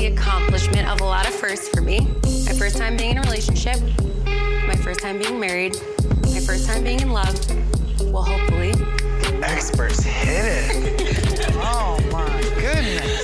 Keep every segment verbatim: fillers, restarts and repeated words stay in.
accomplishment of a lot of firsts for me. My first time being in a relationship, my first time being married, my first time being in love. Well, hopefully. Experts hit it. Oh my goodness.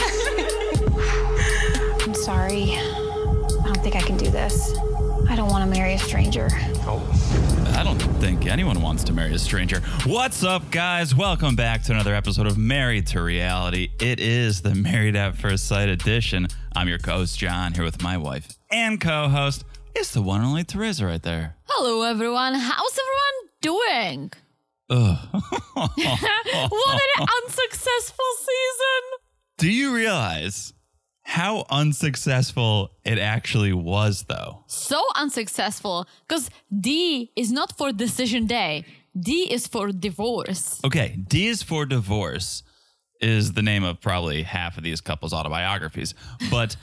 I'm sorry. I don't think I can do this. I don't want to marry a stranger. Oh. I don't think anyone wants to marry a stranger. What's up, guys? Welcome back to another episode of Married to Reality. It is the Married at First Sight edition. I'm your co-host, John, here with my wife and co-host. It's the one and only Teresa right there. Hello, everyone. How's everyone doing? Ugh. What an unsuccessful season. Do you realize how unsuccessful it actually was, though? So unsuccessful because D is not for decision day. D is for divorce. Okay, D is for divorce is the name of probably half of these couples' autobiographies. But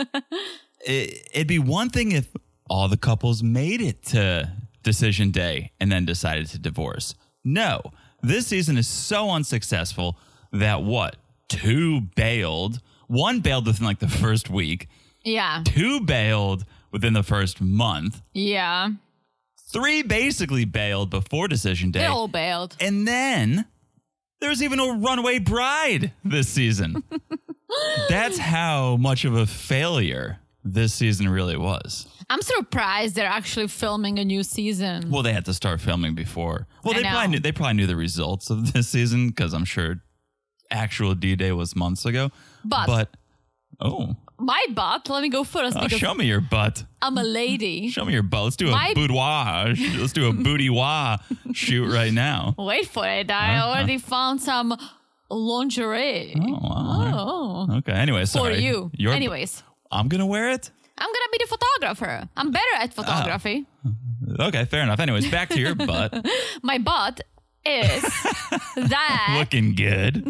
it, it'd be one thing if all the couples made it to decision day and then decided to divorce. No, this season is so unsuccessful that what? Two bailed. One bailed within like the first week. Yeah. Two bailed within the first month. Yeah. Three basically bailed before decision day. They all bailed. And then there's even a runaway bride this season. That's how much of a failure this season really was. I'm surprised they're actually filming a new season. Well, they had to start filming before. Well, I they know. probably knew, they probably knew the results of this season because I'm sure actual D-Day was months ago. But, But oh, my butt, let me go first oh, because show me your butt. I'm a lady. Show me your butt. Let's do a My- boudoir. Let's do a boudoir shoot right now. Wait for it. I Uh-huh. already found some lingerie. Oh, wow. Oh. Okay. Anyway, For sorry. you. Your- Anyways, I'm gonna wear it. I'm going to be the photographer. I'm better at photography. Okay, fair enough. Anyways, back to your butt. My butt is that. Looking good.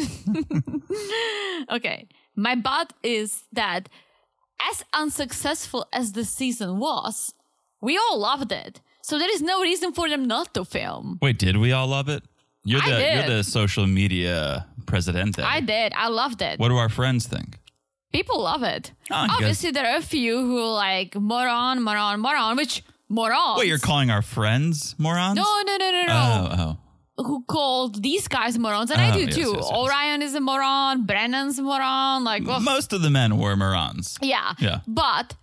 Okay. My butt is that as unsuccessful as the season was, we all loved it. So there is no reason for them not to film. Wait, did we all love it? You're I the did. you're the social media presidente. I did. I loved it. What do our friends think? People love it. Oh, you guys- Obviously, there are a few who are like moron, moron, moron, which morons. Wait, you're calling our friends morons? No, no, no, no, no. Oh, oh. Who called these guys morons, and I Oh, do yes, too. yes, yes. Orion is a moron, Brennan's a moron, like well, Most of the men were morons. yeah. Yeah. But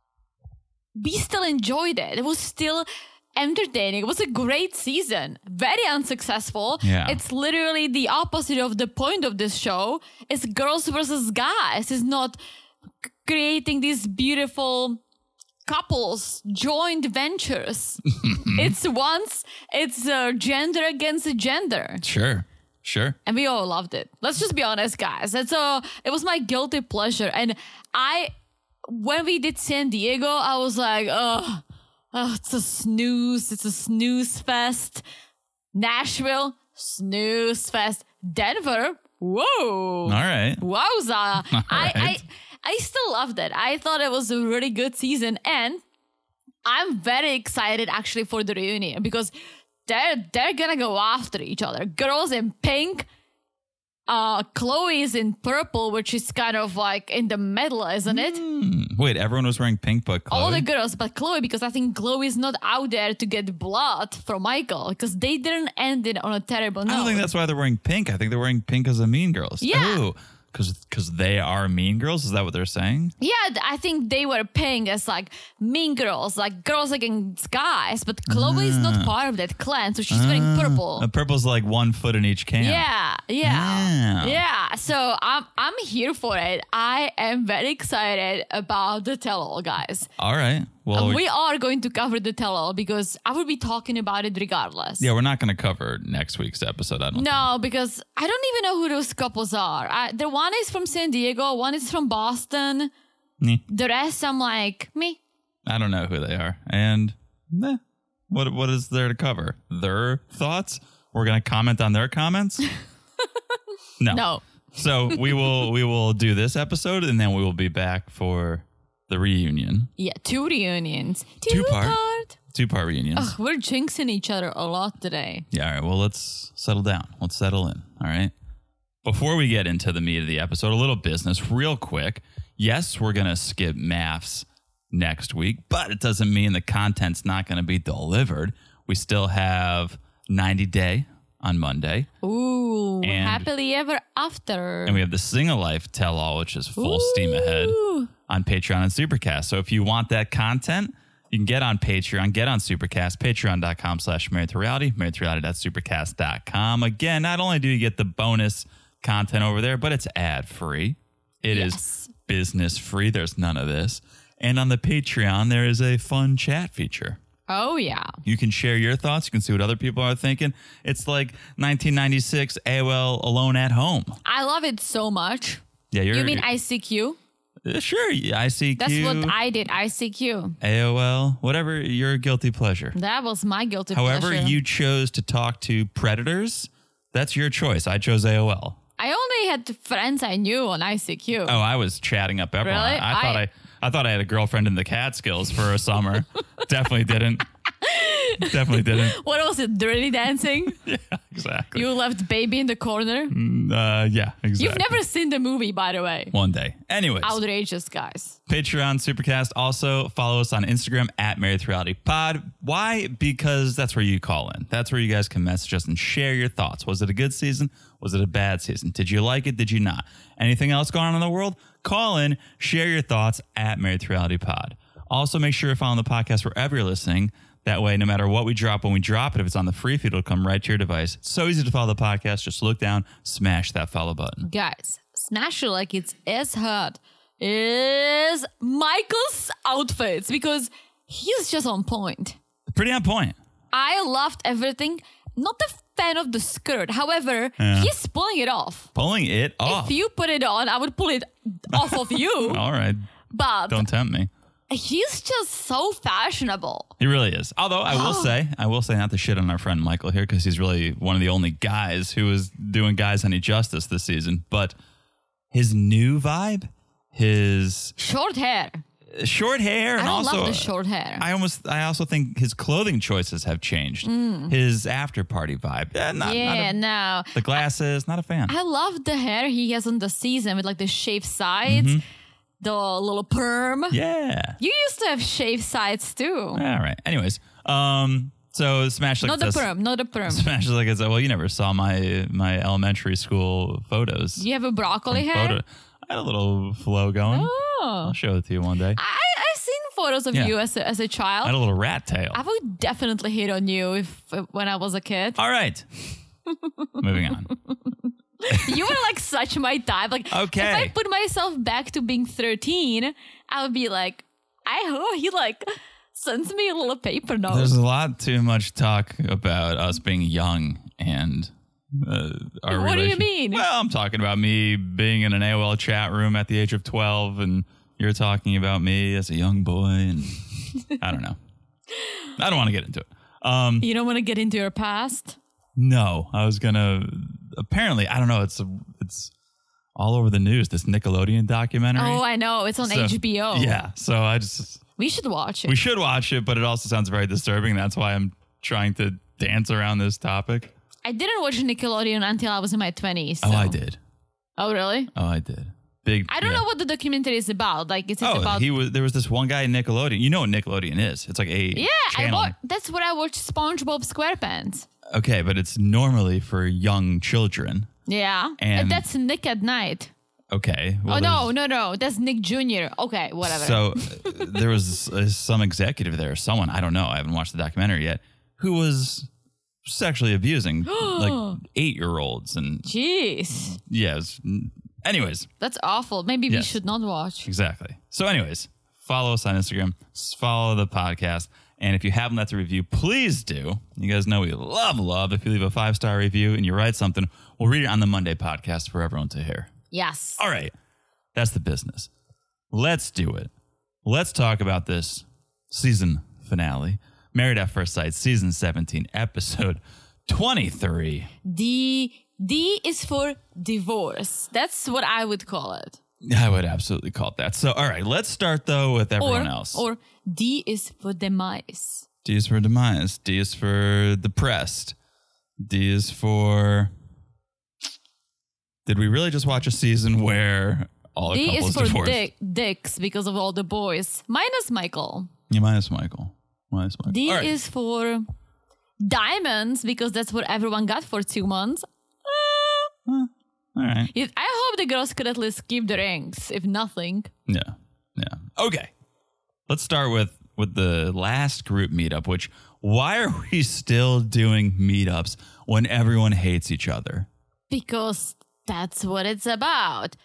we still enjoyed it. It was still entertaining. It was a great season. Very unsuccessful. Yeah. It's literally the opposite of the point of this show. It's girls versus guys. It's not c- creating these beautiful couples, joint ventures. It's once, it's uh, gender against gender. Sure. Sure. And we all loved it. Let's just be honest, guys. It's a, it was my guilty pleasure. And I, when we did San Diego, I was like, oh, oh it's a snooze. It's a snooze fest. Nashville, snooze fest. Denver, whoa. All right. Wowza. I, I, right. I still loved it. I thought it was a really good season. And I'm very excited actually for the reunion because they're they're gonna go after each other. Girls in pink, uh, Chloe's in purple, which is kind of like in the middle, isn't it? Hmm. Wait, everyone was wearing pink but Chloe? All the girls, but Chloe, because I think Chloe is not out there to get blood from Michael because they didn't end it on a terrible note. I don't think that's why they're wearing pink. I think they're wearing pink as a Mean Girls. Yeah. Ooh, because they are Mean Girls? Is that what they're saying? Yeah, th- I think they were paying as like mean girls, like girls against guys, but Chloe is not part of that clan, so she's wearing purple. Uh, purple's like one foot in each can. Yeah, yeah, Yeah. yeah. So I'm I'm here for it. I am very excited about the tell-all, guys. All right. Well, Uh, we are going to cover the tell-all because I will be talking about it regardless. yeah, we're not going to cover next week's episode. I don't No, because I don't even know who those couples are. I, the one is from San Diego, one is from Boston. think. The rest, I'm like, me. I don't know who they are. And eh, what what is there to cover? Their thoughts? We're going to comment on their comments? No. No. So we will we will do this episode and then we will be back for the reunion. Yeah, two reunions. Two Two part. part. Two part reunions. Ugh, we're jinxing each other a lot today. Yeah, all right. Well, let's settle down. Let's settle in. All right. Before we get into the meat of the episode, a little business real quick. Yes, we're going to skip M A Fs next week, but it doesn't mean the content's not going to be delivered. We still have ninety Day on Monday. Ooh, And- happily ever after. And we have the Single Life Tell-All, which is full steam ahead on Patreon and Supercast. So if you want that content, you can get on Patreon, get on Supercast, patreon.com slash married to reality, married to reality dot supercast dot com. Again, not only do you get the bonus content over there, but it's ad-free. It Yes. is business-free. There's none of this. And on the Patreon, there is a fun chat feature. Oh, yeah. You can share your thoughts. You can see what other people are thinking. It's like nineteen ninety-six A O L Alone at Home. I love it so much. Yeah, you're, You mean you're- I C Q? Uh, Sure, I C Q. That's what I did. I C Q. A O L, whatever your guilty pleasure. That was my guilty However, pleasure. you chose to talk to predators, that's your choice. I chose A O L. I only had friends I knew on I C Q. Oh, I was chatting up everyone. Really? I, I thought I, I- I thought I had a girlfriend in the Catskills for a summer. Definitely didn't. Definitely didn't. What was it? Dirty Dancing? Yeah, exactly. You left baby in the corner? uh, yeah, exactly. You've never seen the movie, by the way. One day. Anyways. Outrageous, guys. Patreon, Supercast. Also, follow us on Instagram at Married to Reality Pod. Why? Because that's where you call in. That's where you guys can message us and share your thoughts. Was it a good season? Was it a bad season? Did you like it? Did you not? Anything else going on in the world? Call in, share your thoughts at Married to Reality Pod. Also, make sure you're following the podcast wherever you're listening. That way, no matter what we drop, when we drop it, if it's on the free feed, it'll come right to your device. It's so easy to follow the podcast. Just look down, smash that follow button. Guys, smash it like it's as hot is Michael's outfits because he's just on point. Pretty on point. I loved everything. Not a fan of the skirt. However, Yeah. he's pulling it off. Pulling it off. If you put it on, I would pull it off of you. All right. But Don't tempt me. he's just so fashionable. He really is. Although I will say, I will say not to shit on our friend Michael here because he's really one of the only guys who is doing guys any justice this season. But his new vibe, his Short hair. short hair, I and don't also love the short hair. I almost, I also think his clothing choices have changed. His after party vibe, eh, not, yeah, not a, no. the glasses, not a fan. I love the hair he has on the season with like the shaved sides, the little perm. Yeah. You used to have shaved sides too. All right. Anyways, um, so smash like Not the this. perm, not the perm. Smash like it's well, you never saw my my elementary school photos. You have a broccoli hair? Photo. I had a little flow going. Oh. I'll show it to you one day. I, I've seen photos of Yeah. you as a, as a I had child. a little rat tail. I would definitely hit on you if when I was a kid. All right. Moving on. You were like such my type. Like Okay. if I put myself back to being thirteen, I would be like, I hope he like sends me a little paper note. There's a lot too much talk about us being young and uh, our What do you relation- mean? Well, I'm talking about me being in an A O L chat room at the age of twelve, and you're talking about me as a young boy, and I don't know. I don't want to get into it. Um, You don't want to get into your past? no, I was gonna. Apparently, I don't know. It's it's all over the news. This Nickelodeon documentary. Oh, I know. It's on So- H B O. Yeah, so I just We should watch it. we should watch it, but it also sounds very disturbing. That's why I'm trying to dance around this topic. I didn't watch Nickelodeon until I was in my twenties. Oh, so- I did. Oh, really? Oh, I did. Big. I don't yeah. know what the documentary is about. Like, is it Oh, about? he was. There was this one guy in Nickelodeon. You know what Nickelodeon is? It's like a yeah, I channel. wa- that's what I watched. SpongeBob SquarePants. Okay, but it's normally for young children. Yeah, And- that's Nick at Night. Okay. well, oh no, there's- no, no, that's Nick Junior Okay, whatever. So uh, there was uh, some executive there, someone I don't know. I haven't watched the documentary yet, who was sexually abusing like eight year olds and Jeez, yeah. It was, anyways, that's awful. Maybe we Yes. should not watch. exactly. So, anyways, follow us on Instagram, s- follow the podcast, and if you haven't left a review, please do. You guys know we love love. If you leave a five star review and you write something, we'll read it on the Monday podcast for everyone to hear. Yes. All right. That's the business. Let's do it. Let's talk about this season finale. Married at First Sight, season seventeen, episode twenty-three. D D is for divorce. That's what I would call it. I would absolutely call it that. So, all right, let's start, though, with everyone or, else. Or D is for demise. D is for demise. D is for depressed. D is for... Did we really just watch a season where all the D couples is for divorced. dick, dicks because of all the boys. Minus Michael. Yeah, minus Michael. Minus Michael. D All right. is for diamonds because that's what everyone got for two months. All right. It- I hope the girls could at least keep the rings, if nothing. Yeah. Yeah. Okay. Let's start with with the last group meetup, which why are we still doing meetups when everyone hates each other? Because that's what it's about.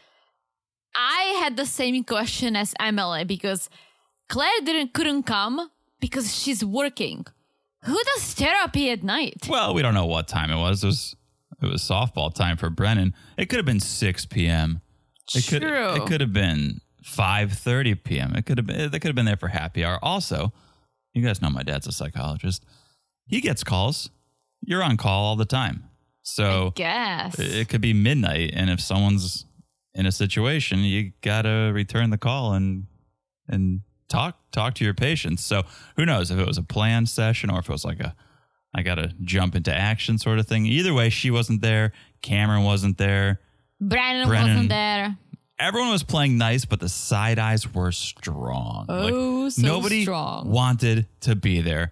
I had the same question as Emily because Claire didn't couldn't come because she's working. Who does therapy at night? Well, we don't know what time it was. It was it was softball time for Brennan. It could have been six p.m. It could True. it could have been five thirty p.m. It could have been they could have been there for happy hour. Also, you guys know my dad's a psychologist. He gets calls. You're on call all the time. So Guess. it could be midnight, and if someone's in a situation, you gotta return the call and and talk talk to your patients. So who knows if it was a planned session or if it was like a I gotta jump into action sort of thing. Either way, she wasn't there. Cameron wasn't there. Brandon, Brennan- wasn't there. Everyone was playing nice, but the side eyes were strong. Oh, so nobody strong. wanted to be there.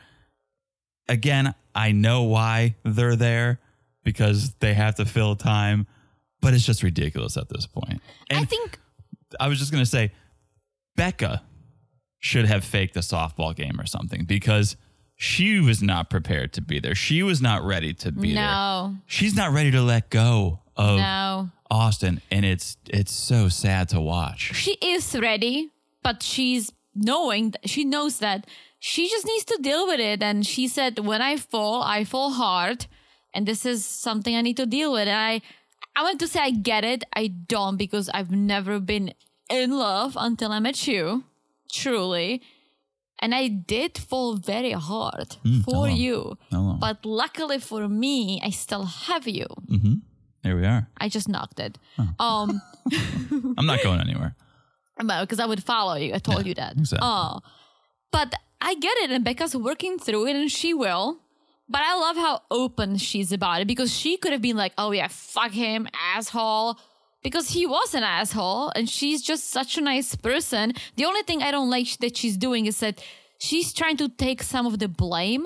Again, I know why they're there because they have to fill time, but it's just ridiculous at this point. And I think I was just going to say, Becca should have faked a softball game or something because she was not prepared to be there. She was not ready to be there. no, She's not ready to let go of no. Austin, and it's it's so sad to watch. She is ready, but she's knowing that she knows that she just needs to deal with it. And she said, "When I fall, I fall hard, and this is something I need to deal with." And I, I want to say I get it. I don't because I've never been in love until I met you, truly. And I did fall very hard for long? you. How long? But luckily for me, I still have you. Mm-hmm. Here we are. I just knocked it. Um, I'm not going anywhere. because I would follow you. I told you that. exactly. Oh, but I get it, and Becca's working through it, and she will. But I love how open she's about it because she could have been like, "Oh yeah, fuck him, asshole," because he was an asshole, and she's just such a nice person. The only thing I don't like that she's doing is that she's trying to take some of the blame.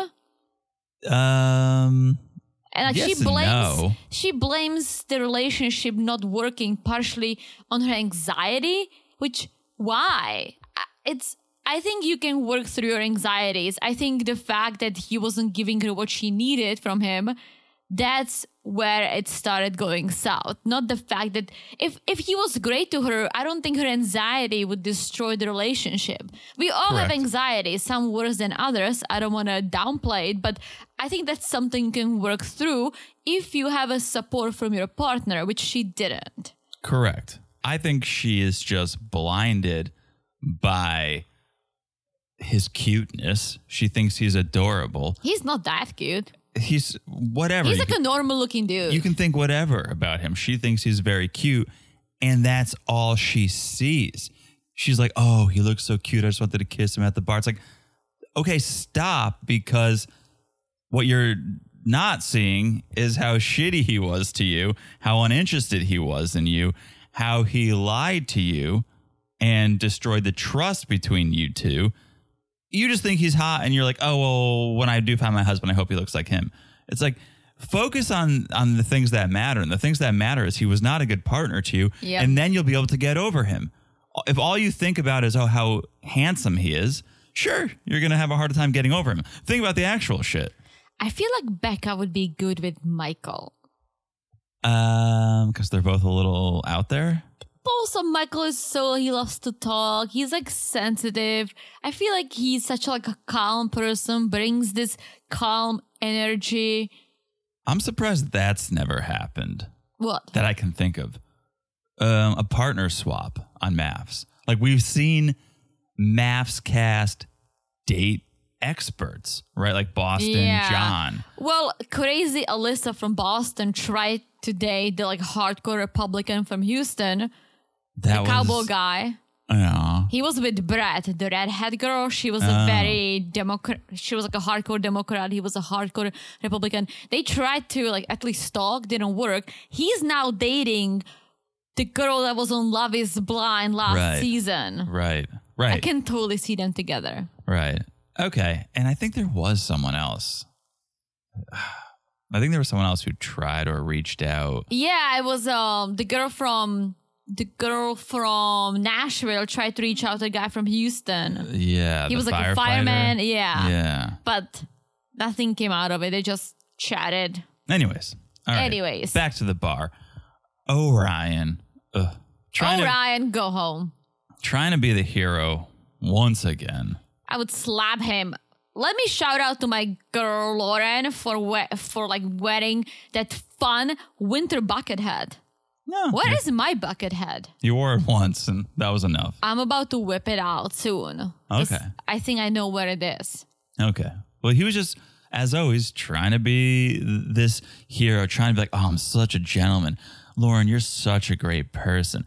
Um, And like Yes she and blames no. she blames the relationship not working partially on her anxiety, which why? I- It's I think you can work through your anxieties. I think the fact that he wasn't giving her what she needed from him, that's where it started going south. Not the fact that if if he was great to her, I don't think her anxiety would destroy the relationship. We all have Correct. anxiety, some worse than others. I don't want to downplay it, but I think that's something you can work through if you have a support from your partner, which she didn't. correct. I think she is just blinded by his cuteness. She thinks he's adorable. He's not that cute. He's whatever. He's You like a normal looking dude. You can think whatever about him. She thinks he's very cute, and that's all she sees. She's like, oh, he looks so cute. I just wanted to kiss him at the bar. It's like, okay, stop, because what you're not seeing is how shitty he was to you, how uninterested he was in you, how he lied to you and destroyed the trust between you two. You just think he's hot and you're like, oh, well, when I do find my husband, I hope he looks like him. It's like, focus on on the things that matter. And the things that matter is he was not a good partner to you. Yep. And then you'll be able to get over him. If all you think about is, oh, how handsome he is, sure, you're going to have a harder time getting over him. Think about the actual shit. I feel like Becca would be good with Michael. Um, because they're both a little out there. Also, Michael is so, he loves to talk. He's like sensitive. I feel like he's such like a calm person, brings this calm energy. I'm surprised that's never happened What? that I can think of. Um, a partner swap on M A F S. Like, we've seen M A F S cast date experts, right? Like Boston Yeah. John. Well, crazy Alyssa from Boston tried to date the like hardcore Republican from Houston, That the was cowboy guy. Yeah. He was with Brett, the redhead girl. She was Oh. a very Democrat. She was like a hardcore Democrat. He was a hardcore Republican. They tried to like at least stalk, didn't work. He's now dating the girl that was on Love is Blind last Right. season. Right. Right. I can totally see them together. Right. Okay. And I think there was someone else. I think there was someone else who tried or reached out. Yeah, it was um the girl from the girl from Nashville tried to reach out to a guy from Houston. Yeah. He the was like a firefighter. fireman. Yeah. Yeah. But nothing came out of it. They just chatted. Anyways. All right. Anyways. Back to the bar. Orion. Ugh. Trying Oh, to, Ryan, go home. trying to be the hero once again. I would slap him. Let me shout out to my girl Lauren for we- for like wearing that fun winter bucket hat. No. What you, is my bucket hat? You wore it once and that was enough. I'm about to whip it out soon. 'Cause Okay. I think I know where it is. Okay. Well, he was just, as always, trying to be this hero, trying to be like, oh, I'm such a gentleman. Lauren, you're such a great person.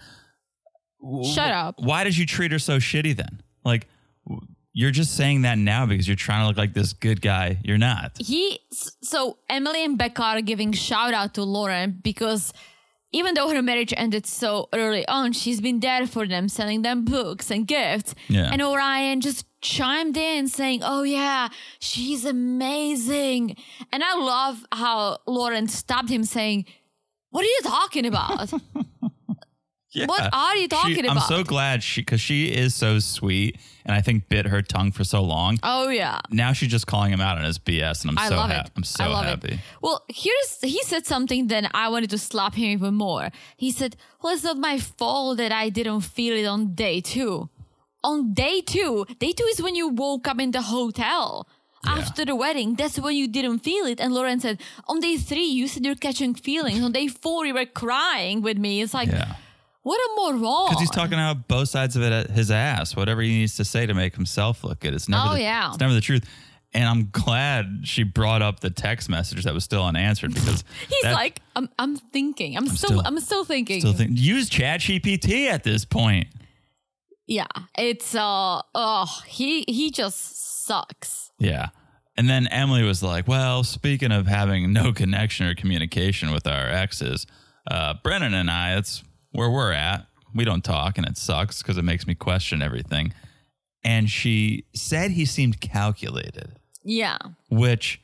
Shut up. Why did you treat her so shitty then? Like, w- you're just saying that now because you're trying to look like this good guy. You're not. He so Emily and Becca are giving shout out to Lauren because even though her marriage ended so early on, she's been there for them, selling them books and gifts. Yeah. And Orion just chimed in saying, oh yeah, she's amazing. And I love how Lauren stopped him saying, what are you talking about? Yeah. What are you talking She- I'm about? so glad she, because she is so sweet and I think bit her tongue for so long. Oh yeah. Now she's just calling him out on his B S and I'm I so love happy. it. I'm so I love happy. it. Well, here's he said something then I wanted to slap him even more. He said, well, it's not my fault that I didn't feel it on day two. On day two, day two is when you woke up in the hotel. Yeah. After the wedding, that's when you didn't feel it. And Lauren said, on day three, you said you're catching feelings. On day four, you were crying with me. It's like, Yeah. what a moron. Because he's talking out both sides of it at his ass, whatever he needs to say to make himself look good. It's never, Oh, the, yeah. it's never the truth. And I'm glad she brought up the text message that was still unanswered because He's that- like, I'm, I'm thinking. I'm, still, still- I'm still thinking. still think, use ChatGPT at this point. Yeah, it's uh oh he he just sucks. Yeah. And then Emily was like, well, speaking of having no connection or communication with our exes, uh, Brennan and I, that's where we're at. We don't talk and it sucks because it makes me question everything. And she said he seemed calculated, Yeah. which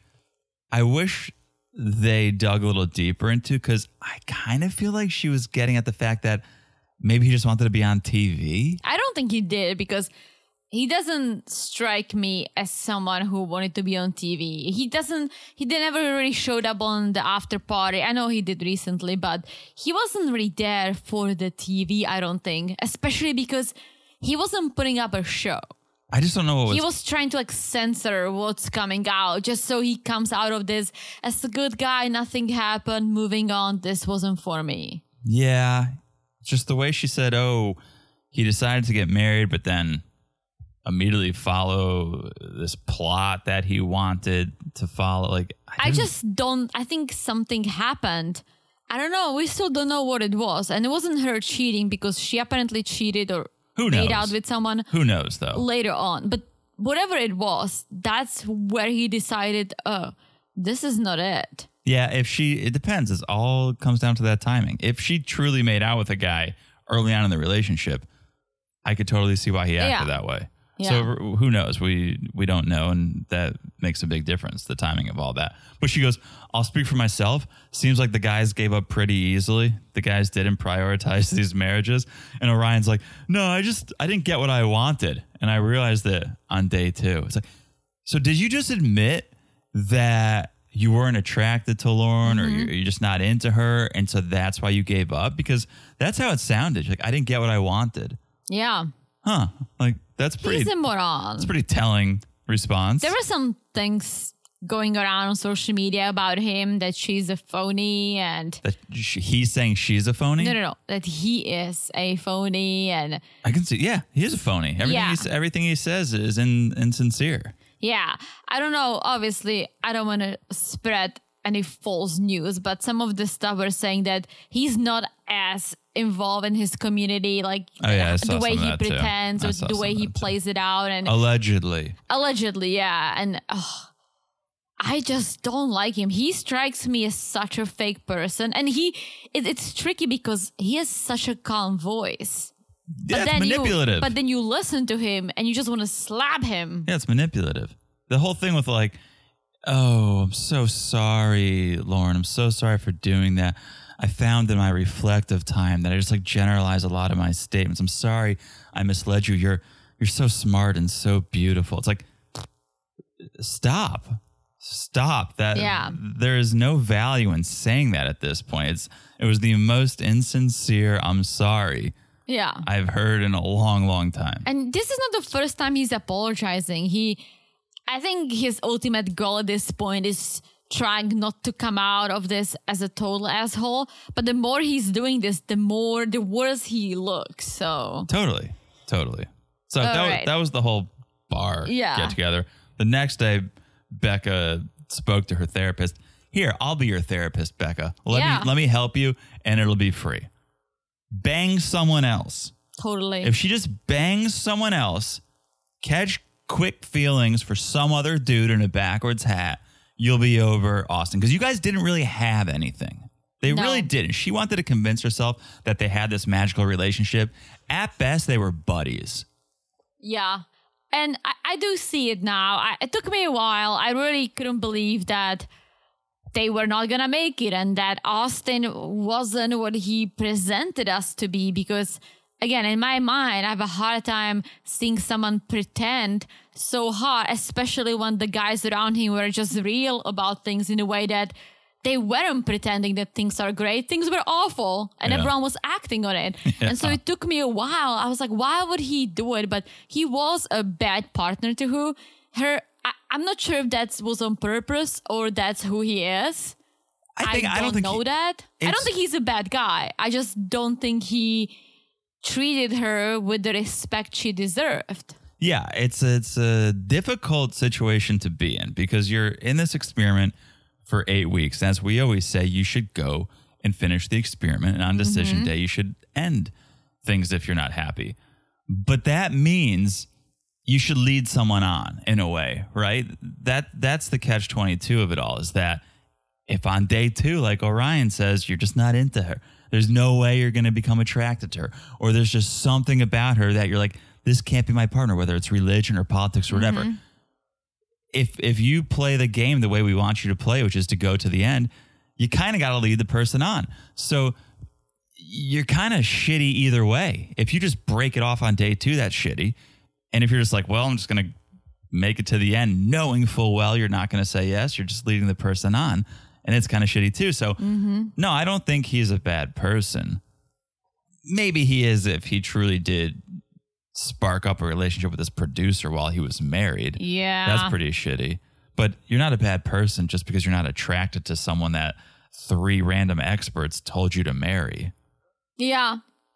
I wish they dug a little deeper into because I kind of feel like she was getting at the fact that maybe he just wanted to be on T V. I don't think he did because he doesn't strike me as someone who wanted to be on T V. He doesn't, he did never really showed up on the after party. I know he did recently, but he wasn't really there for the T V, I don't think, especially because he wasn't putting up a show. I just don't know what was. He was trying to like censor what's coming out just so he comes out of this as a good guy. Nothing happened. Moving on. This wasn't for me. Yeah. Just the way she said, oh, he decided to get married, but then immediately follow this plot that he wanted to follow. Like, I didn't- just don't. I think something happened. I don't know. We still don't know what it was. And it wasn't her cheating because she apparently cheated or Who made knows? out with someone Who knows, though? later on. But whatever it was, that's where he decided, oh, this is not it. Yeah, if she, it depends. It all comes down to that timing. If she truly made out with a guy early on in the relationship, I could totally see why he acted Yeah. that way. Yeah. So who knows? We we don't know, and that makes a big difference, the timing of all that. But she goes, I'll speak for myself. Seems like the guys gave up pretty easily. The guys didn't prioritize these marriages. And Orion's like, no, I just, I didn't get what I wanted. And I realized it on day two. It's like, so did you just admit that you weren't attracted to Lauren Mm-hmm. or you're, you're just not into her? And so that's why you gave up? Because that's how it sounded. Like, I didn't get what I wanted. Yeah. Huh. Like, that's pretty, He's a moron. that's pretty telling response. There were some things going around on social media about him that she's a phony and that sh- he's saying she's a phony? no, no, no, that he is a phony and I can see. Yeah, he is a phony. Everything, Yeah. he, s- everything he says is in, insincere. yeah, I don't know. Obviously, I don't want to spread any false news, but some of the stuff were saying that he's not as involved in his community, like Oh, yeah, I saw the way some of he that, too. pretends I or saw the way some of he that, too. plays it out, and Allegedly. allegedly, yeah, and. Oh, I just don't like him. He strikes me as such a fake person. And he, it, it's tricky because he has such a calm voice. Yeah, but it's then manipulative. You, but then you listen to him and you just want to slap him. Yeah, it's manipulative. The whole thing with like, oh, I'm so sorry, Lauren. I'm so sorry for doing that. I found in my reflective time that I just like generalize a lot of my statements. I'm sorry I misled you. You're you're so smart and so beautiful. It's like, stop. Stop. That Yeah. There is no value in saying that at this point. It's it was the most insincere I'm sorry Yeah. I've heard in a long, long time. And this is not the first time he's apologizing. He, I think his ultimate goal at this point is trying not to come out of this as a total asshole. But the more he's doing this, the more, the worse he looks. So Totally. Totally. So that, right. was, that was the whole bar Yeah. get together. The next day, Becca spoke to her therapist. Here, I'll be your therapist, Becca. Let Yeah. me let me help you, and it'll be free. Bang someone else. totally. If she just bangs someone else, catch quick feelings for some other dude in a backwards hat, you'll be over Austin. Because you guys didn't really have anything. They No. really didn't. She wanted to convince herself that they had this magical relationship. At best, they were buddies. Yeah. And I, I do see it now. I, it took me a while. I really couldn't believe that they were not going to make it and that Austin wasn't what he presented us to be. Because, again, in my mind, I have a hard time seeing someone pretend so hard, especially when the guys around him were just real about things in a way that they weren't pretending that things are great. Things were awful and Yeah. everyone was acting on it. And so it took me a while. I was like, why would he do it? But he was a bad partner to who her. I, I'm not sure if that was on purpose or that's who he is. I think I, don't, don't think know he- that. I it's- don't think he's a bad guy. I just don't think he treated her with the respect she deserved. Yeah, it's it's a difficult situation to be in because you're in this experiment for eight weeks. As we always say, you should go and finish the experiment, and on decision Mm-hmm. day, you should end things if you're not happy. But that means you should lead someone on in a way, right? That that's the catch twenty-two of it all. Is that if on day two, like Orion says, you're just not into her, there's no way you're going to become attracted to her, or there's just something about her that you're like, this can't be my partner, whether it's religion or politics or whatever. Mm-hmm. If if you play the game the way we want you to play, which is to go to the end, you kind of got to lead the person on. So you're kind of shitty either way. If you just break it off on day two, that's shitty. And if you're just like, well, I'm just going to make it to the end, knowing full well you're not going to say yes, you're just leading the person on. And it's kind of shitty too. So no, I don't think he's a bad person. Maybe he is if he truly did spark up a relationship with this producer while he was married. Yeah. That's pretty shitty. But you're not a bad person just because you're not attracted to someone that three random experts told you to marry. Yeah.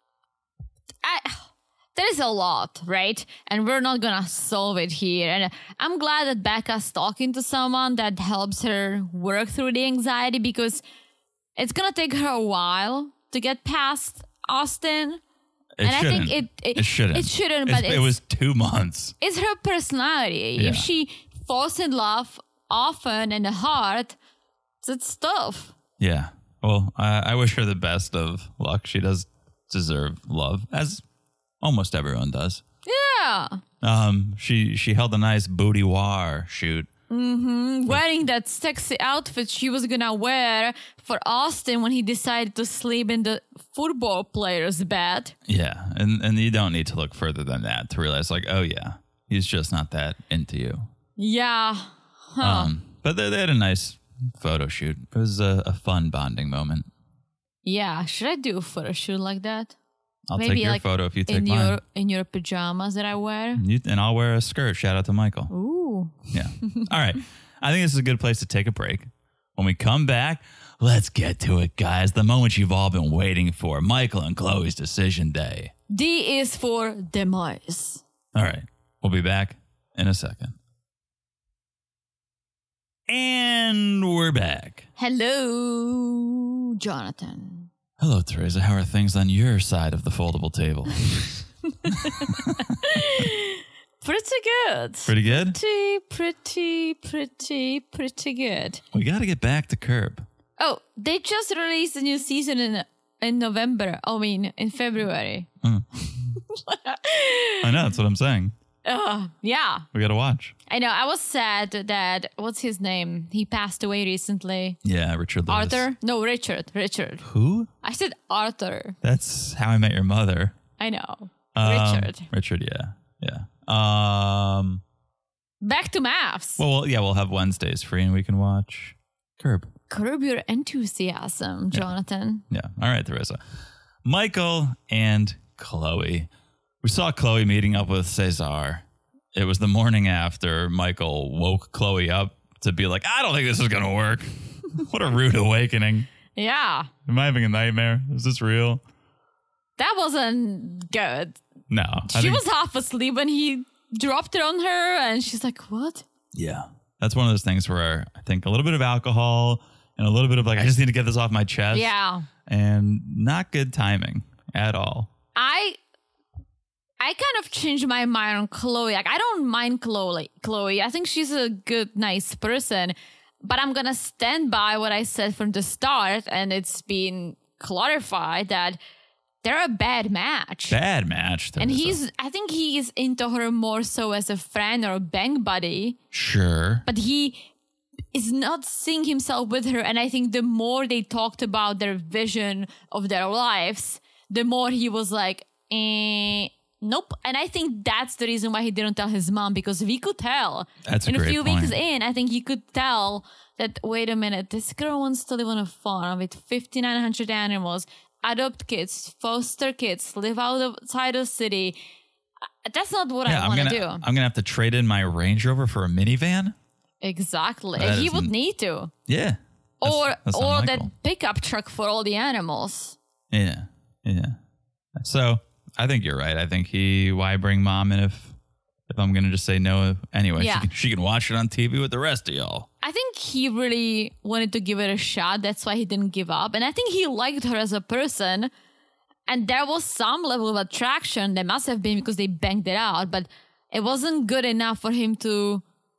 I, there is a lot, right? And we're not going to solve it here. And I'm glad that Becca's talking to someone that helps her work through the anxiety because it's going to take her a while to get past Austin. It And I shouldn't. think it- it- it shouldn't. it shouldn't, It's- but it it's- was two months. It's her personality. Yeah. If she falls in love often in the heart, it's tough. Yeah. Well, I, I wish her the best of luck. She does deserve love, as almost everyone does. Yeah. Um, she she held a nice boudoir shoot. Wearing that sexy outfit she was gonna wear for Austin when he decided to sleep in the football player's bed. Yeah, and and you don't need to look further than that to realize, like, oh yeah, he's just not that into you. Yeah. Huh. Um, but they, they had a nice photo shoot. It was a, a fun bonding moment. Yeah. Should I do a photo shoot like that? I'll Maybe take your like photo if you take in mine. your in your pajamas that I wear. You, and I'll wear a skirt. Shout out to Michael. Ooh. Yeah. All right. I think this is a good place to take a break. When we come back, let's get to it, guys. The moment you've all been waiting for. Michael and Chloe's decision day. D is for demise. All right. We'll be back in a second. And we're back. Hello, Jonathan. Hello, Teresa. How are things on your side of the foldable table? Pretty good. Pretty good? Pretty, pretty, pretty, pretty good. We got to get back to Curb. Oh, they just released a new season in in November. I mean, in February. I know, that's what I'm saying. Uh, yeah. We got to watch. I know. I was sad that, what's his name? He passed away recently. Yeah, Richard Lewis. Arthur? No, Richard. Richard. Who? I said Arthur. That's How I Met Your Mother. I know. Um, Richard. Richard, yeah. Yeah. Um. Back to maths. Well, well, yeah, we'll have Wednesdays free and we can watch Curb. Curb your enthusiasm, Jonathan. Yeah. All right, Teresa. Michael and Chloe. We saw Chloe meeting up with Cesar. It was the morning after Michael woke Chloe up to be like, I don't think this is going to work. What a rude awakening. Yeah. Am I having a nightmare? Is this real? That wasn't good. No. I She think- was half asleep when he dropped it on her, and she's like, what? Yeah. That's one of those things where I think a little bit of alcohol and a little bit of like, I just need to get this off my chest. Yeah. And not good timing at all. I I kind of changed my mind on Chloe. Like, I don't mind Chloe. Chloe. I think she's a good, nice person. But I'm going to stand by what I said from the start, and it's been clarified that they're a bad match. Bad match. And Teresa. he's, I think he is into her more so as a friend or a bang buddy. Sure. But he is not seeing himself with her. And I think the more they talked about their vision of their lives, the more he was like, eh, nope. And I think that's the reason why he didn't tell his mom, because we could tell. That's a in a great few point. weeks in, I think he could tell that, wait a minute, this girl wants to live on a farm with fifty-nine hundred animals, adopt kids, foster kids, live outside the city. That's not what Yeah, I I'm want gonna to do. I'm gonna have to trade in my Range Rover for a minivan. Exactly. That He is would n- need to. Yeah. That's- Or that's not or Michael. that pickup truck for all the animals. Yeah. Yeah. So I think you're right. I think he why bring mom in if if I'm gonna just say no anyway. Yeah. She can she can watch it on T V with the rest of y'all. I think he really wanted to give it a shot. That's why he didn't give up. And I think he liked her as a person. And there was some level of attraction. There must have been, because they banged it out. But it wasn't good enough for him to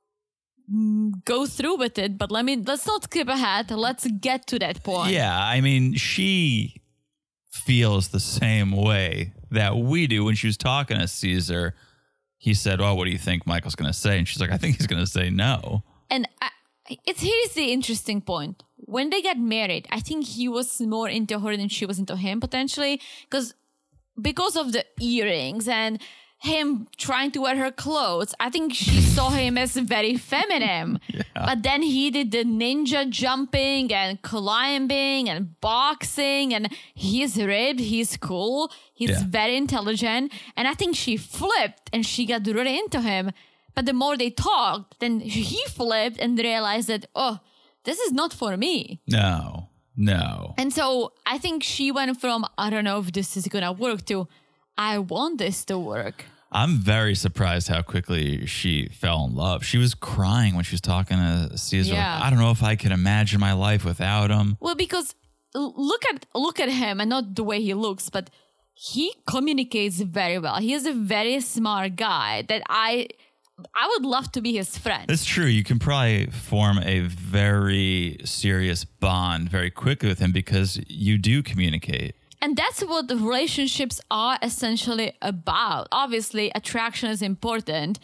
mm, go through with it. But let me let's not skip ahead. Let's get to that point. Yeah, I mean, she feels the same way that we do. When she was talking to Caesar, he said, "Oh, what do you think Michael's going to say?" And she's like, "I think he's going to say no." And I, it's here's the interesting point. When they got married, I think he was more into her than she was into him, potentially, because because of the earrings and him trying to wear her clothes. I think she saw him as very feminine. Yeah. But then he did the ninja jumping and climbing and boxing, and he's ripped, he's cool, he's Yeah. very intelligent. And I think she flipped and she got really into him. But the more they talked, then he flipped and realized that, oh, this is not for me. No, no. And so I think she went from, I don't know if this is going to work, to, I want this to work. I'm very surprised how quickly she fell in love. She was crying when she was talking to Caesar. like, Yeah. I don't know if I can imagine my life without him. Well, because l- look at look at him, and not the way he looks, but he communicates very well. He is a very smart guy that I I would love to be his friend. It's true. You can probably form a very serious bond very quickly with him because you do communicate. And that's what the relationships are essentially about. Obviously, attraction is important.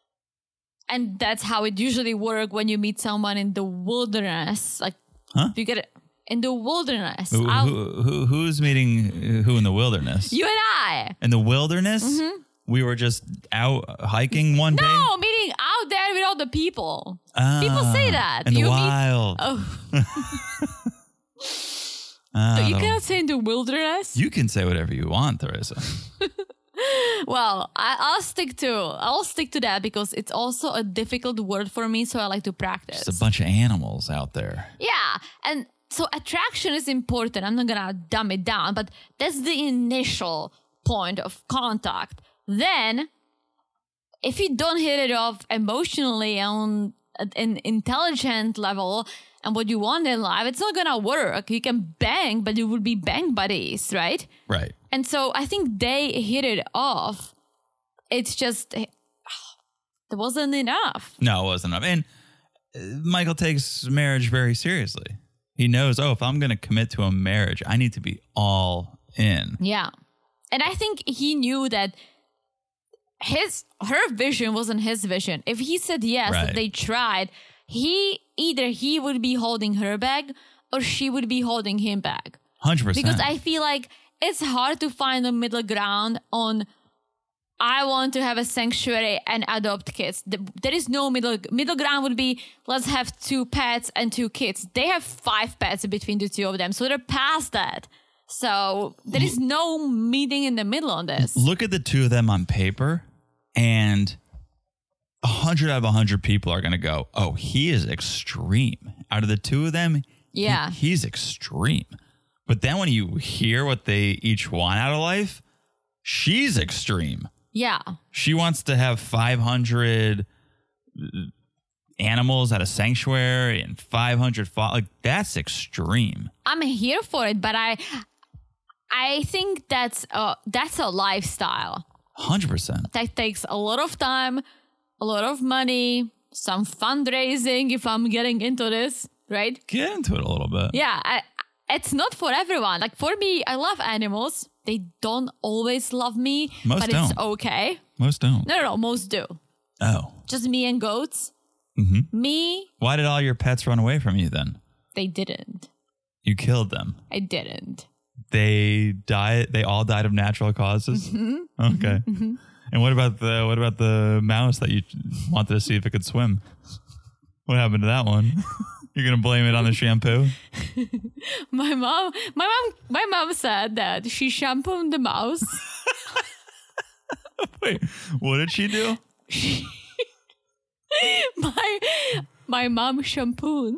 And that's how it usually works when you meet someone in the wilderness. Like, Huh? you get it in the wilderness. Who, Out- who, who, who's meeting who in the wilderness? you and I. In the wilderness? We were just out hiking one day? No, meeting out there with all the people. Ah, People say that. In the You meet- wild. Oh, Ah, so you no. cannot say in the wilderness? You can say whatever you want, Teresa. Well, I, I'll stick to I'll stick to that because it's also a difficult word for me, so I like to practice. Just a bunch of animals out there. Yeah, and so attraction is important. I'm not gonna dumb it down, but that's the initial point of contact. Then, if you don't hit it off emotionally on an intelligent level and what you want in life, it's not gonna work. You can bang, but you would be bang buddies, right? Right. And so I think they hit it off. It's just That wasn't enough. No, it wasn't enough. And uh, Michael takes marriage very seriously. He knows, oh, if I'm going to commit to a marriage, I need to be all in. Yeah. And I think he knew that his her vision wasn't his vision. If he said yes, Right. if they tried, he either he would be holding her back or she would be holding him back. one hundred percent. Because I feel like it's hard to find a middle ground on I want to have a sanctuary and adopt kids. The- There is no middle middle ground would be let's have two pets and two kids. They have five pets between the two of them. So they're past that. So there is no meeting in the middle on this. Look at the two of them on paper, and one hundred out of one hundred people are going to go, oh, he is extreme. Out of the two of them, he- Yeah. he's extreme. But then when you hear what they each want out of life, she's extreme. Yeah. She wants to have five hundred animals at a sanctuary and five hundred fo- like that's extreme. I'm here for it, but I I think that's a, that's a lifestyle. one hundred percent. That takes a lot of time, a lot of money, some fundraising if I'm getting into this, right? Get into it a little bit. Yeah, I, it's not for everyone. Like for me, I love animals. They don't always love me, Most but it's don't. okay. Most don't. No, no, no, most do. Oh. Just me and goats. Mm-hmm. Me, Why did all your pets run away from you then? they didn't. You killed them. I didn't. They died. They all died of natural causes. Mm-hmm. Okay. Mm-hmm. And what about the what about the mouse that you wanted to see if it could swim? What happened to that one? You're gonna blame it on the shampoo? My mom, my mom, my mom said that she shampooed the mouse. Wait, what did she do? my my mom shampooed.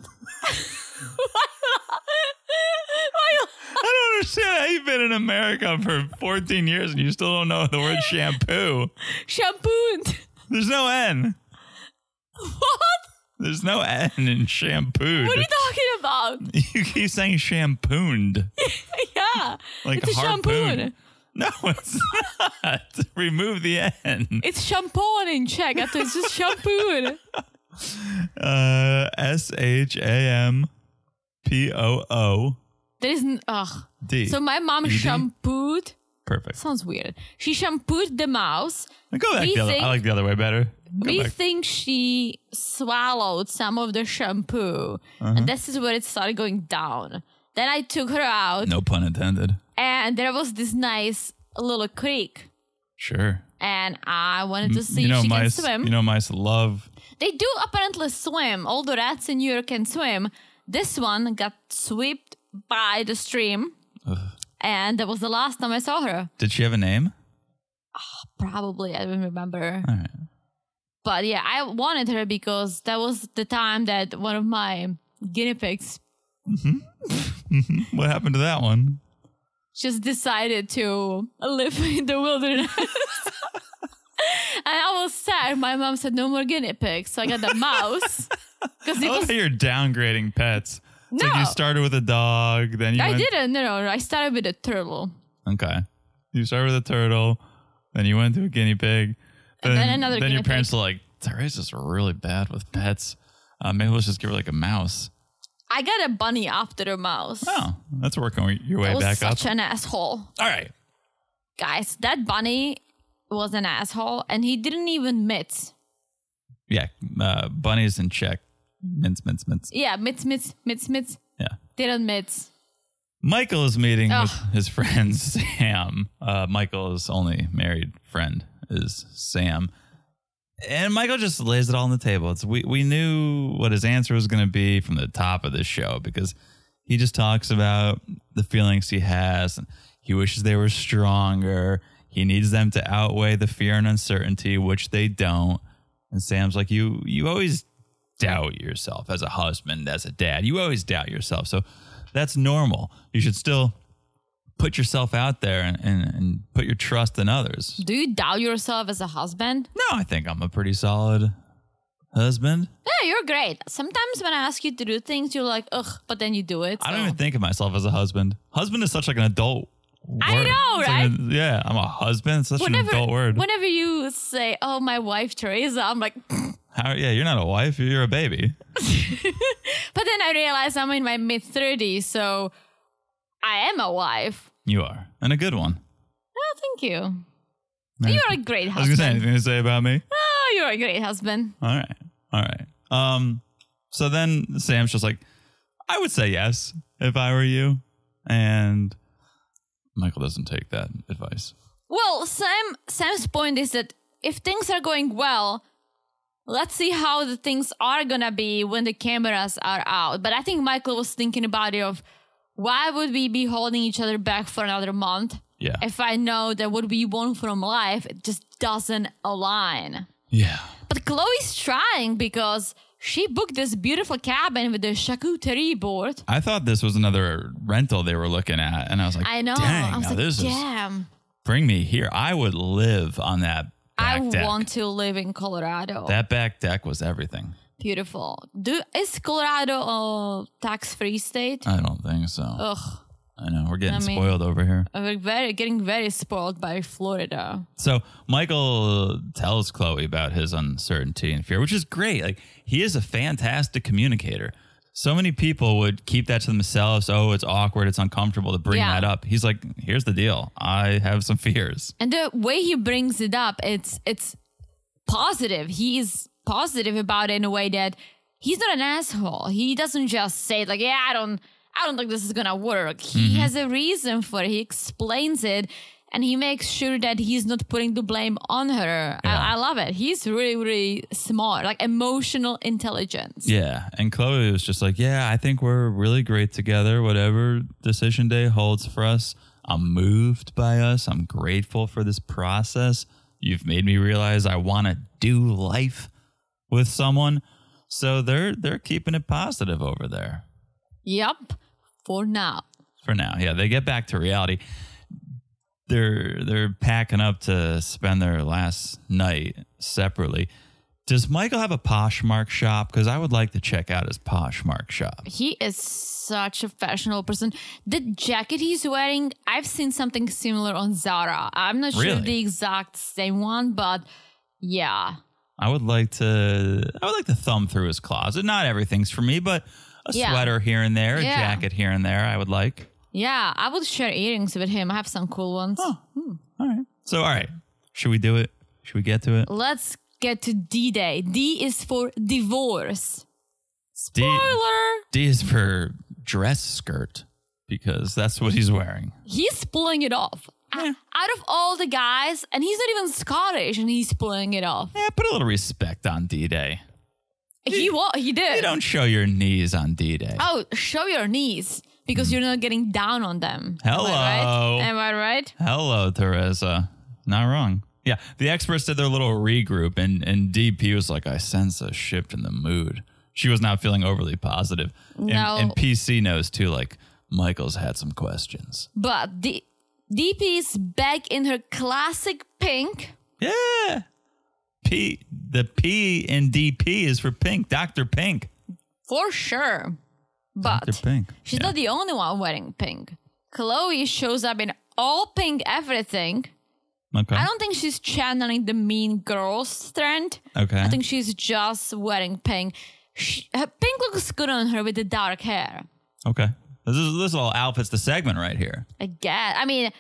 I don't understand how you've been in America for fourteen years and you still don't know the word shampoo. Shampooed. There's no N. What? There's no N in shampooed. What are you talking about? You keep saying shampooed. Yeah. Like it's a harpoon. shampoo. No, it's not. Remove the N. It's shampoo in Czech. I thought it's just shampoo. Uh, S H A M P O O There isn't. Ugh. D. So my mom E D? shampooed. Perfect. Sounds weird. She shampooed the mouse. Go back We the other. think- I like the other way better. Go We back. think she swallowed some of the shampoo, Uh-huh. and this is where it started going down. Then I took her out, No pun intended. and there was this nice little creek, Sure. and I wanted to see you know if she mice. can swim. You know mice love. They do apparently swim. All the rats in Europe can swim. This one got swept by the stream, Ugh. and that was the last time I saw her. Did she have a name? Probably, I don't remember. All right. But yeah, I wanted her because that was the time that one of my guinea pigs What happened to that one? just decided to live in the wilderness. And I was sad. My mom said, no more guinea pigs. So I got the mouse. Because I it love was. how you're downgrading pets. It's like No. you started with a dog, then you I went, didn't. No, no, no. I started with a turtle. Okay. You started with a turtle, then you went to a guinea pig. And then another Then your guinea parents were like, Teresa's really bad with pets. Uh, maybe let's just give her like a mouse. I got a bunny after a mouse. Oh, that's working your way That was back up. such an asshole. All right. Guys, that bunny was an asshole. And he didn't even mitts. Yeah. Uh, bunnies in check. Mince, mince, mince. Yeah, mitts, mitts, mitts, mitts. Yeah. Didn't mitts. Michael is meeting Ugh. with his friend Sam. Uh, Michael's only married friend is Sam. And Michael just lays it all on the table. It's we, we knew what his answer was going to be from the top of this show because he just talks about the feelings he has. And he wishes they were stronger. He needs them to outweigh the fear and uncertainty, which they don't. And Sam's like, you you always doubt yourself as a husband, as a dad. You always doubt yourself. So that's normal. You should still put yourself out there and, and, and put your trust in others. Do you doubt yourself as a husband? No, I think I'm a pretty solid husband. Yeah, you're great. Sometimes when I ask you to do things, you're like, ugh, but then you do it. I don't so- even think of myself as a husband. Husband is such like an adult I word. know, It's right? like a- yeah, I'm a husband. It's such Whenever, an adult word. whenever you say, "Oh, my wife Teresa," I'm like, How? Yeah, you're not a wife. You're a baby. but then I realize I'm in my mid thirties, so I am a wife. You are, and a good one. Oh, thank you. You're a great I was gonna say husband. anything to say about me. Oh, you're a great husband. All right, all right. Um, so then Sam's just like, I would say yes if I were you, and Michael doesn't take that advice. Well, Sam Sam's point is that if things are going well, let's see how the things are gonna be when the cameras are out. But I think Michael was thinking about it of why would we be holding each other back for another month Yeah, if I know that what we want from life it just doesn't align. yeah. But Chloe's trying because she booked this beautiful cabin with the charcuterie board. I thought this was another rental they were looking at, and I was like, I know. Dang, I was now like, this is damn. bring me here. I would live on that back I deck. want to live in Colorado. That back deck was everything. Beautiful. Do is Colorado a tax-free state? I don't think so. Ugh, I know we're getting I mean- spoiled over here. we're very getting very spoiled by Florida. So Michael tells Chloe about his uncertainty and fear, which is great. Like he is a fantastic communicator. So many people would keep that to themselves. Oh, it's awkward. It's uncomfortable to bring Yeah. that up. He's like, here's the deal. I have some fears. And the way he brings it up, it's it's positive. He is positive about it in a way that he's not an asshole. He doesn't just say like, yeah, I don't I don't think this is gonna work. He has a reason for it. He explains it and he makes sure that he's not putting the blame on her. Yeah. I, I love it. He's really, really smart, like emotional intelligence. Yeah. And Chloe was just like, yeah, I think we're really great together. Whatever decision day holds for us, I'm moved by us. I'm grateful for this process. You've made me realize I want to do life with someone. So they're they're keeping it positive over there Yep. For now. for now. Yeah, they get back to reality. They're they're packing up to spend their last night separately. Does Michael have a Poshmark shop? Because I would like to check out his Poshmark shop. He is such a fashionable person. The jacket he's wearing, I've seen something similar on Zara. I'm not sure Really? the exact same one, but yeah. I would like to I would like to thumb through his closet. Not everything's for me, but a Yeah. sweater here and there, a Yeah. jacket here and there, I would like. Yeah, I would share earrings with him. I have some cool ones. Oh. All right. So all right. Should we do it? Should we get to it? Let's get to D-Day. D is for divorce. D- Spoiler! D is for dress skirt because that's what he's wearing. He's pulling it off. Yeah. Out of all the guys, and he's not even Scottish, and he's pulling it off. Yeah, put a little respect on D-Day. He wa- He did. You don't show your knees on D-Day. Oh, show your knees because you're not getting down on them. Hello. Am I right? Am I right? Hello, Teresa. Not wrong. Yeah, the experts did their little regroup, and, and D P was like, I sense a shift in the mood. She was not feeling overly positive. And, No. and P C knows, too, like, Michael's had some questions. But D- DP is back in her classic pink. Yeah. P. The P in D P is for pink. Doctor Pink. For sure. But Doctor Pink. she's Yeah. not the only one wearing pink. Chloe shows up in all pink everything. Okay. I don't think she's channeling the mean girl strength. Okay. I think she's just wearing pink. She, her pink looks good on her with the dark hair. Okay. This is this is all outfits the segment right here. I guess. I mean,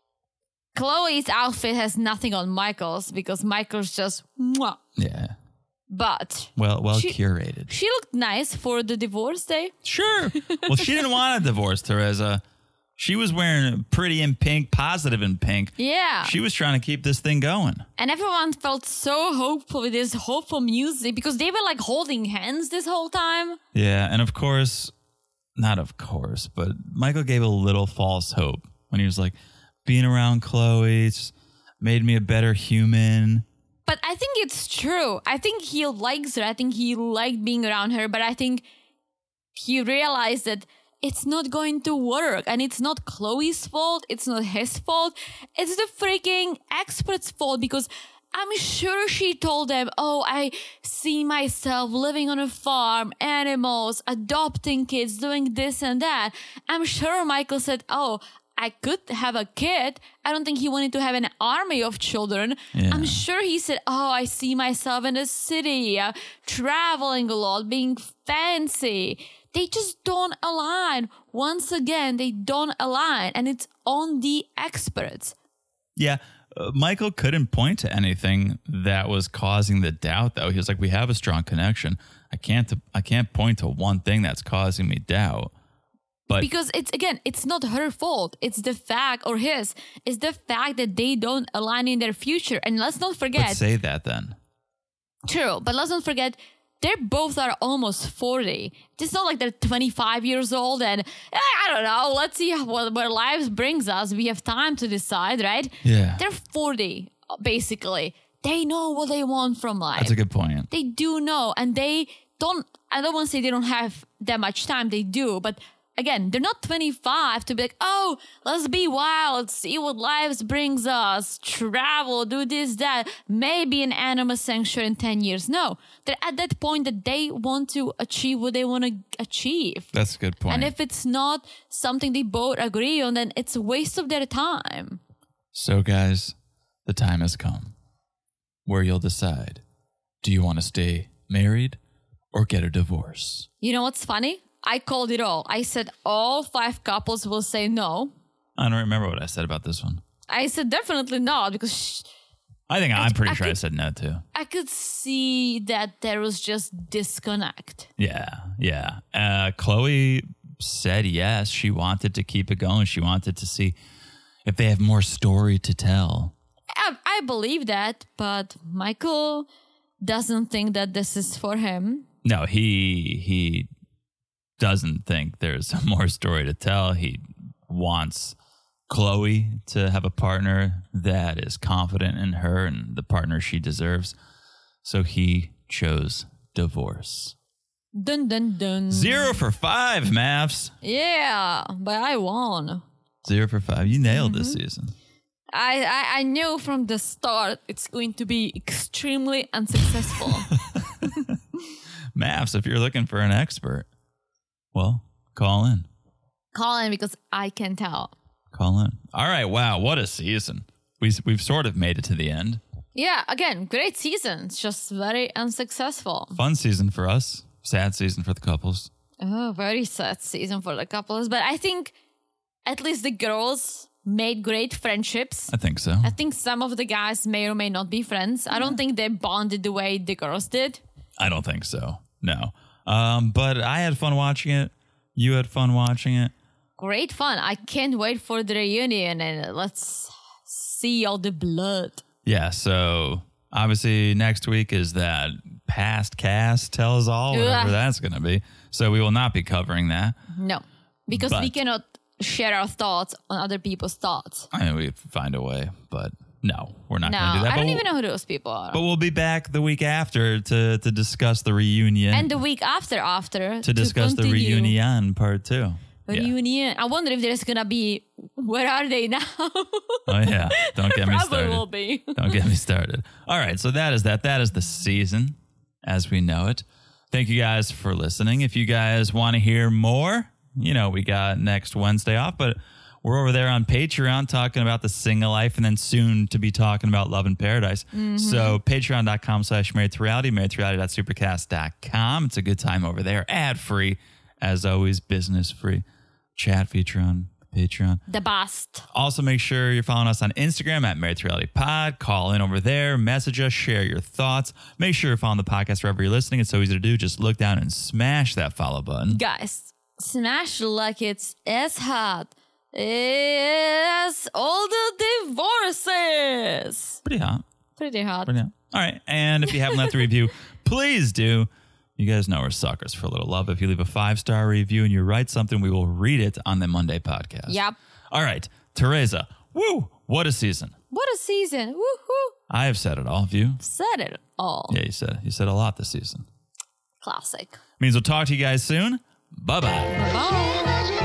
Chloe's outfit has nothing on Michael's because Michael's just mwah. Yeah. But Well, well She- curated. she looked nice for the divorce day. Sure. Well, she didn't want a divorce, Teresa. She was wearing pretty in pink, positive in pink. Yeah. She was trying to keep this thing going. And everyone felt so hopeful with this hopeful music because they were like holding hands this whole time. Yeah. And of course, not of course, but Michael gave a little false hope when he was like, being around Chloe, it's made me a better human. But I think it's true. I think he likes her. I think he liked being around her. But I think he realized that it's not going to work. And it's not Chloe's fault. It's not his fault. It's the freaking expert's fault because I'm sure she told them, oh, I see myself living on a farm, animals, adopting kids, doing this and that. I'm sure Michael said, oh, I could have a kid. I don't think he wanted to have an army of children. Yeah. I'm sure he said, oh, I see myself in the city, uh, traveling a lot, being fancy. They just don't align. Once again, they don't align. And it's on the experts. Yeah. Uh, Michael couldn't point to anything that was causing the doubt, though. He was like, we have a strong connection. I can't, I can't point to one thing that's causing me doubt. But because it's, again, it's not her fault. It's the fact, or his, it's the fact that they don't align in their future. And let's not forget. Let's say that then. True, but let's not forget, they both are almost forty. It's not like they're twenty-five years old and, eh, I don't know, let's see what, what lives brings us. We have time to decide, right? Yeah. They're forty, basically. They know what they want from life. That's a good point. They do know, and they don't, I don't want to say they don't have that much time. They do, but again, they're not twenty-five to be like, oh, let's be wild, see what lives brings us, travel, do this, that, maybe an animal sanctuary in ten years. No, they're at that point that they want to achieve what they want to achieve. That's a good point. And if it's not something they both agree on, then it's a waste of their time. So, guys, the time has come where you'll decide, do you want to stay married or get a divorce? You know what's funny? I called it all. I said all five couples will say no. I don't remember what I said about this one. I said definitely not because sh- I think I'm pretty I sure I could- said no too. I could see that there was just disconnect. Yeah, yeah. Uh, Chloe said yes. She wanted to keep it going. She wanted to see if they have more story to tell. I, I believe that, but Michael doesn't think that this is for him. No, he he doesn't think there's more story to tell. He wants Chloe to have a partner that is confident in her and the partner she deserves. So he chose divorce. Dun dun dun. Zero for five, Mavs. Yeah, but I won. Zero for five. You nailed Mm-hmm. this season. I, I I knew from the start it's going to be extremely unsuccessful. Mavs, if you're looking for an expert, well, call in. Call in because I can tell. Call in. All right. Wow. What a season. We, we've sort of made it to the end. Yeah, again, great season. It's just very unsuccessful. Fun season for us. Sad season for the couples. Oh, very sad season for the couples. But I think at least the girls made great friendships. I think so. I think some of the guys may or may not be friends. I don't think they bonded the way the girls did. I don't think so. No. Um, but I had fun watching it. You had fun watching it. Great fun. I can't wait for the reunion and let's see all the blood. Yeah. So obviously next week is that past cast tells all, whatever Ugh. that's going to be. So we will not be covering that. No, because we But- cannot share our thoughts on other people's thoughts. I mean, we find a way, but no, we're not No, going to do that. I But don't we'll- even know who those people are. But we'll be back the week after to to discuss the reunion. And the week after, after to discuss the continue. reunion part two. Yeah. Reunion. I wonder if there's gonna be. Where are they now? Oh yeah, don't get me Probably started. will be. Don't get me started. All right, so that is that. That is the season as we know it. Thank you guys for listening. If you guys want to hear more, you know, we got next Wednesday off, but we're over there on Patreon talking about the single life and then soon to be talking about Love in Paradise. Mm-hmm. So patreon.com slash married to reality, married to reality dot supercast dot com. It's a good time over there. Ad free, as always, business free. Chat feature on Patreon. The best. Also, make sure you're following us on Instagram at Married to Reality Pod. Call in over there, message us, share your thoughts. Make sure you're following the podcast wherever you're listening. It's so easy to do. Just look down and smash that follow button. Guys, smash like it's as hot as all the divorces. Pretty hot. Pretty hot. Pretty hot. All right. And if you haven't left a review, please do. You guys know we're suckers for a little love. If you leave a five-star review and you write something, we will read it on the Monday podcast. Yep. All right. Teresa, woo, what a season. What a season. Woohoo. I have said it all. Have you? Said it all. Yeah, you said you said a lot this season. Classic. Means we'll talk to you guys soon. Bye-bye. Bye.